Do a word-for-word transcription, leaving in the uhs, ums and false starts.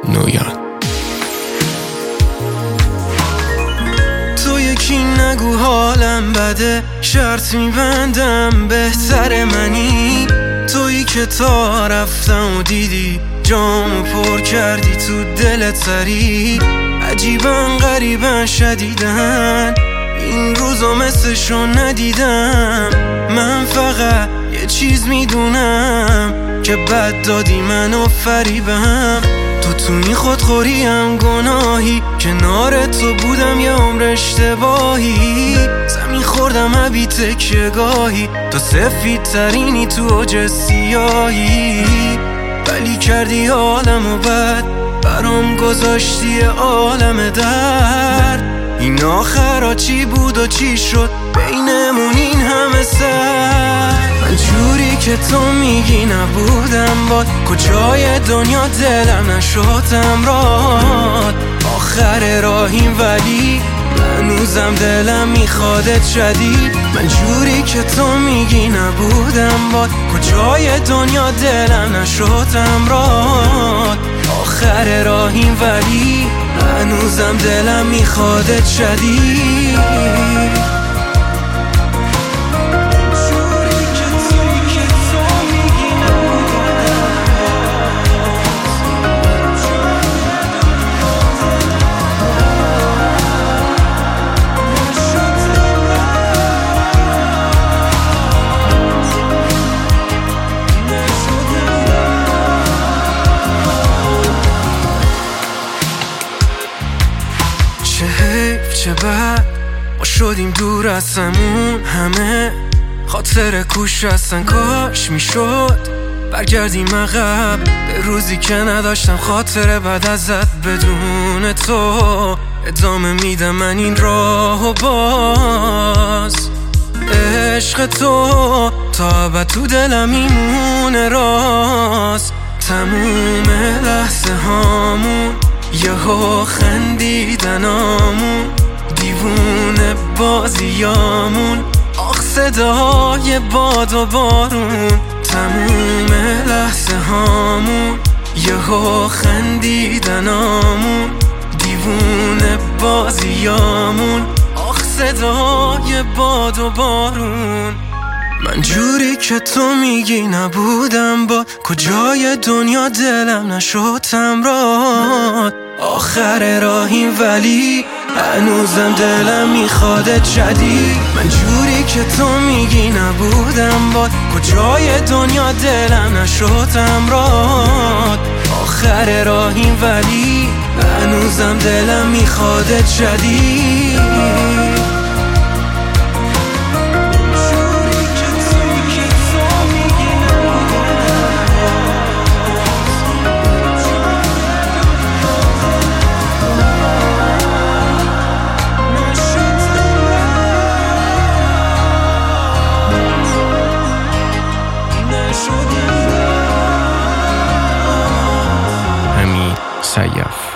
نویان. تو یکی نگو حالم بده، شرط میبندم بهتر منی. تویی که تا رفتم و دیدی جامو پر کردی تو دلت سری. عجیبن غریبن شدیدن این روزا مثلشو ندیدم. من فقط یه چیز میدونم که بد دادی منو فریبم. تو تو این خودخوریم گناهی، کنار تو بودم یه عمر اشتباهی. زمین خوردم عبی تکیه گاهی، تو سفید ترینی تو اوج سیاهی. ولی کردی عالمو بد، برام گذاشتی عالم درد. این آخرا چی بود و چی شد بینمون این همه سر؟ من جوری که تو میگی نبودم باد، کجای دنیا دلم نشدم راد. آخر راهیم ولی هنوزم دلم میخوادت شدید. من جوری که تو میگی نبودم باد، کجای دنیا دلم نشدم راد. آخر راهیم ولی هنوزم دلم میخوادت شدید. چه حیف چه بد ما شدیم دور از همون همه. خاطر کوش هستن کاش میشد برگردیم عقب به روزی که نداشتم خاطر بد ازت. بدون تو ادامه میدم من این راه و باز. عشق تو تا ابد تو دلم میمونه راست. تموم لحظه هامون یهو خندیدنامون، دیوونه بازیامون، آخ صدای باد و بارون. تموم لحظه هامون یهو خندیدنامون، دیوونه بازیامون، آخ صدای باد و بارون. من جوری که تو میگی نبودم با، کجای دنیا دلم نشدم راد. آخر راهیم ولی هنوزم دلم میخوادت شدید. من جوری که تو میگی نبودم با، کجای دنیا دلم نشدم راد. آخر راهیم ولی هنوزم دلم میخوادت شدید. حمید سیف.